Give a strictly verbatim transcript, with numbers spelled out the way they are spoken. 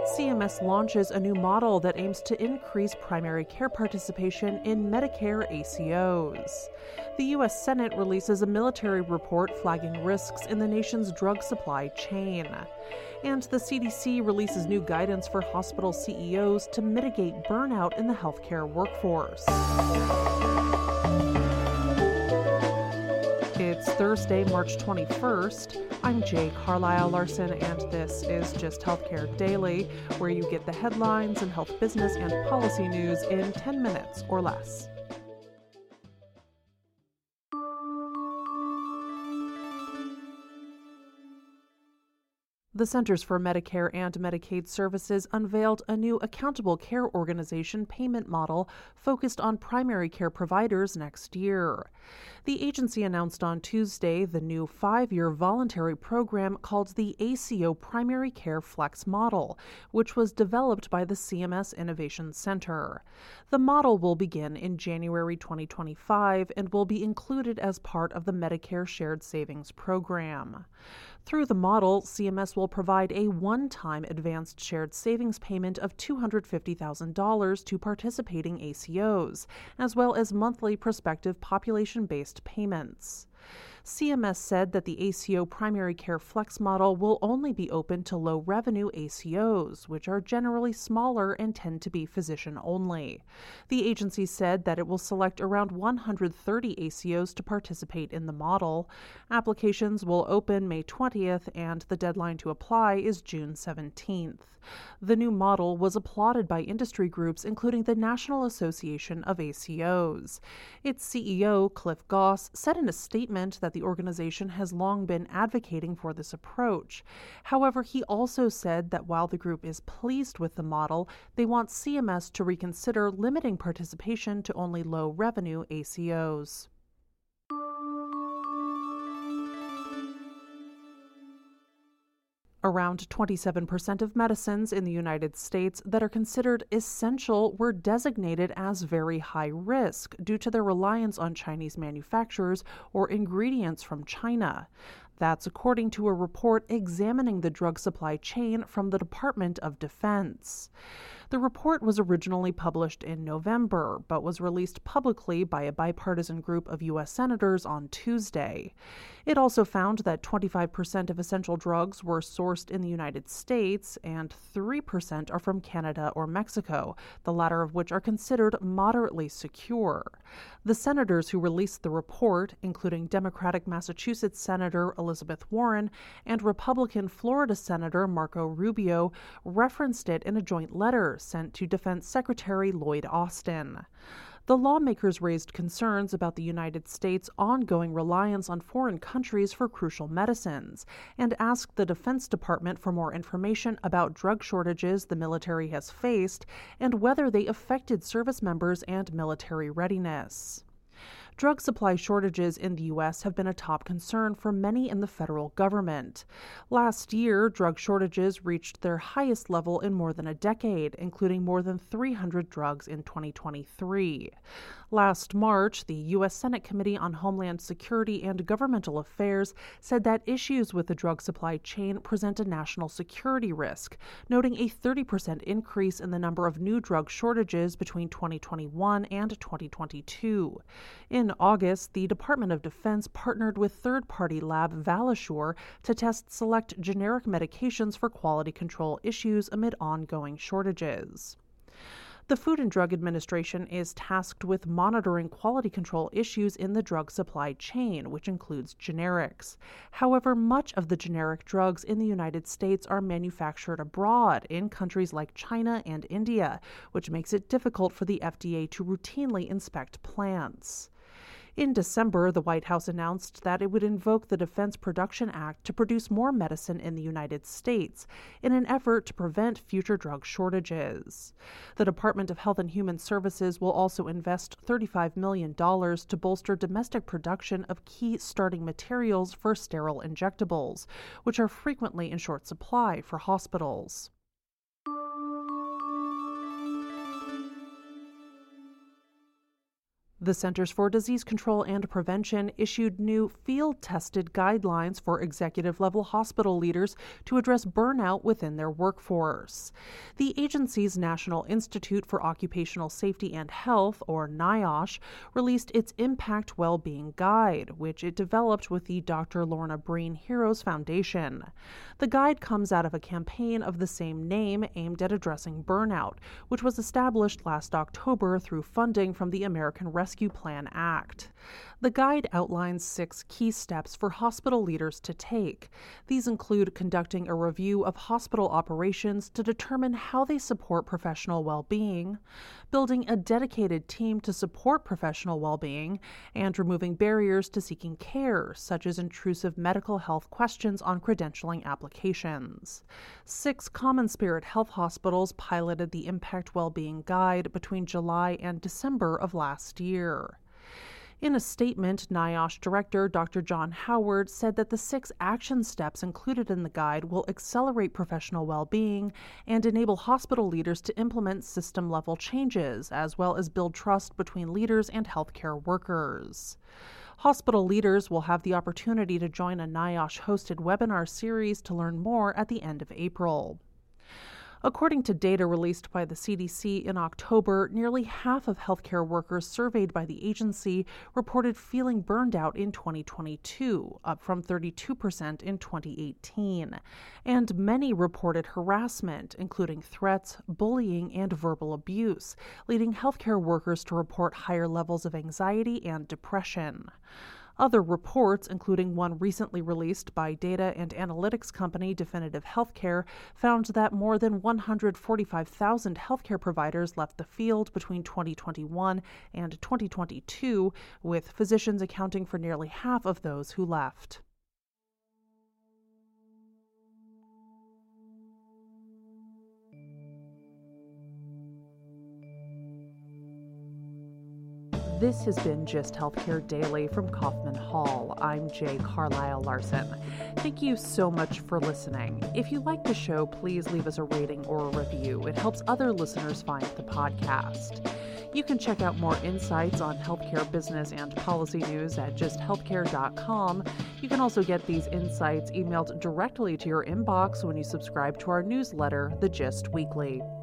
C M S launches a new model that aims to increase primary care participation in Medicare A C Os. The U S Senate releases a military report flagging risks in the nation's drug supply chain. And the C D C releases new guidance for hospital C E Os to mitigate burnout in the healthcare workforce. It's Thursday, March twenty-first. I'm Jay Carlisle Larson, and this is Just Healthcare Daily, where you get the headlines and health business and policy news in ten minutes or less. The Centers for Medicare and Medicaid Services unveiled a new accountable care organization payment model focused on primary care providers next year. The agency announced on Tuesday the new five-year voluntary program called the A C O Primary Care Flex Model, which was developed by the C M S Innovation Center. The model will begin in January twenty twenty-five and will be included as part of the Medicare Shared Savings Program. Through the model, C M S will provide a one-time advanced shared savings payment of two hundred fifty thousand dollars to participating A C Os, as well as monthly prospective population-based payments. C M S said that the A C O Primary Care Flex model will only be open to low-revenue A C Os, which are generally smaller and tend to be physician-only. The agency said that it will select around one hundred thirty A C Os to participate in the model. Applications will open May twentieth, and the deadline to apply is June seventeenth. The new model was applauded by industry groups, including the National Association of A C Os. Its C E O, Cliff Goss, said in a statement that the organization has long been advocating for this approach. However, he also said that while the group is pleased with the model, they want C M S to reconsider limiting participation to only low-revenue A C Os. Around twenty-seven percent of medicines in the United States that are considered essential were designated as very high risk due to their reliance on Chinese manufacturers or ingredients from China. That's according to a report examining the drug supply chain from the Department of Defense. The report was originally published in November, but was released publicly by a bipartisan group of U S senators on Tuesday. It also found that twenty-five percent of essential drugs were sourced in the United States and three percent are from Canada or Mexico, the latter of which are considered moderately secure. The senators who released the report, including Democratic Massachusetts Senator Elizabeth Warren and Republican Florida Senator Marco Rubio, referenced it in a joint letter sent to Defense Secretary Lloyd Austin. The lawmakers raised concerns about the United States' ongoing reliance on foreign countries for crucial medicines and asked the Defense Department for more information about drug shortages the military has faced and whether they affected service members and military readiness. Drug supply shortages in the U S have been a top concern for many in the federal government. Last year, drug shortages reached their highest level in more than a decade, including more than three hundred drugs in twenty twenty-three. Last March, the U S Senate Committee on Homeland Security and Governmental Affairs said that issues with the drug supply chain present a national security risk, noting a thirty percent increase in the number of new drug shortages between twenty twenty-one and twenty twenty-two. In August, the Department of Defense partnered with third-party lab Valisure to test select generic medications for quality control issues amid ongoing shortages. The Food and Drug Administration is tasked with monitoring quality control issues in the drug supply chain, which includes generics. However, much of the generic drugs in the United States are manufactured abroad in countries like China and India, which makes it difficult for the F D A to routinely inspect plants. In December, the White House announced that it would invoke the Defense Production Act to produce more medicine in the United States in an effort to prevent future drug shortages. The Department of Health and Human Services will also invest thirty-five million dollars to bolster domestic production of key starting materials for sterile injectables, which are frequently in short supply for hospitals. The Centers for Disease Control and Prevention issued new field-tested guidelines for executive-level hospital leaders to address burnout within their workforce. The agency's National Institute for Occupational Safety and Health, or NIOSH, released its Impact Wellbeing Guide, which it developed with the Doctor Lorna Breen Heroes Foundation. The guide comes out of a campaign of the same name aimed at addressing burnout, which was established last October through funding from the American Rescue Rescue Plan Act. The guide outlines six key steps for hospital leaders to take. These include conducting a review of hospital operations to determine how they support professional well-being, building a dedicated team to support professional well-being, and removing barriers to seeking care, such as intrusive medical health questions on credentialing applications. Six CommonSpirit Health hospitals piloted the Impact Wellbeing Guide between July and December of last year. In a statement, NIOSH Director Doctor John Howard said that the six action steps included in the guide will accelerate professional well-being and enable hospital leaders to implement system-level changes, as well as build trust between leaders and healthcare workers. Hospital leaders will have the opportunity to join a NIOSH-hosted webinar series to learn more at the end of April. According to data released by the C D C in October, nearly half of healthcare workers surveyed by the agency reported feeling burned out in twenty twenty-two, up from thirty-two percent in twenty eighteen. And many reported harassment, including threats, bullying, and verbal abuse, leading healthcare workers to report higher levels of anxiety and depression. Other reports, including one recently released by data and analytics company Definitive Healthcare, found that more than one hundred forty-five thousand healthcare providers left the field between twenty twenty-one and twenty twenty-two, with physicians accounting for nearly half of those who left. This has been Gist Healthcare Daily from Kaufman Hall. I'm Jay Carlisle Larson. Thank you so much for listening. If you like the show, please leave us a rating or a review. It helps other listeners find the podcast. You can check out more insights on healthcare business and policy news at gist healthcare dot com. You can also get these insights emailed directly to your inbox when you subscribe to our newsletter, The Gist Weekly.